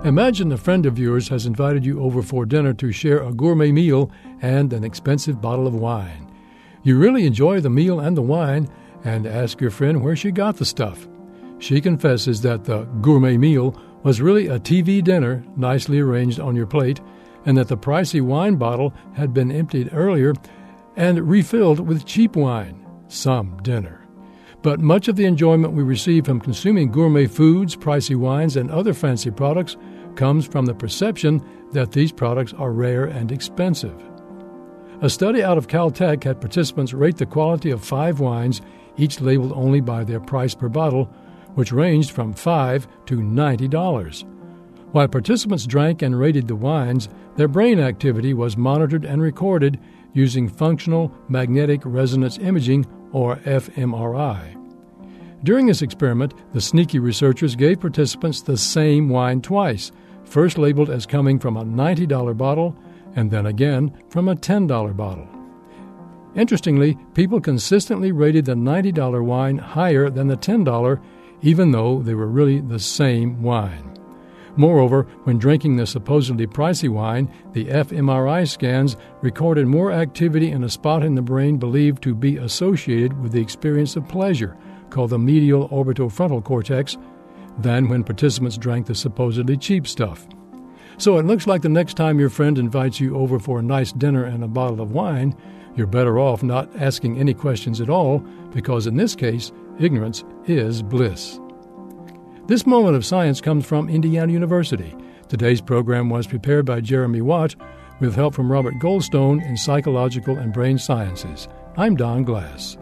Imagine a friend of yours has invited you over for dinner to share a gourmet meal and an expensive bottle of wine. You really enjoy the meal and the wine and ask your friend where she got the stuff. She confesses that the gourmet meal was really a TV dinner nicely arranged on your plate, and that the pricey wine bottle had been emptied earlier and refilled with cheap wine. Some dinner. But much of the enjoyment we receive from consuming gourmet foods, pricey wines, and other fancy products comes from the perception that these products are rare and expensive. A study out of Caltech had participants rate the quality of 5 wines, each labeled only by their price per bottle, which ranged from $5 to $90. While participants drank and rated the wines, their brain activity was monitored and recorded using functional magnetic resonance imaging, or fMRI. During this experiment, the sneaky researchers gave participants the same wine twice, first labeled as coming from a $90 bottle and then again from a $10 bottle. Interestingly, people consistently rated the $90 wine higher than the $10, even though they were really the same wine. Moreover, when drinking the supposedly pricey wine, the fMRI scans recorded more activity in a spot in the brain believed to be associated with the experience of pleasure, called the medial orbitofrontal cortex, than when participants drank the supposedly cheap stuff. So it looks like the next time your friend invites you over for a nice dinner and a bottle of wine, you're better off not asking any questions at all, because in this case, ignorance is bliss. This moment of science comes from Indiana University. Today's program was prepared by Jeremy Watt with help from Robert Goldstone in Psychological and Brain Sciences. I'm Don Glass.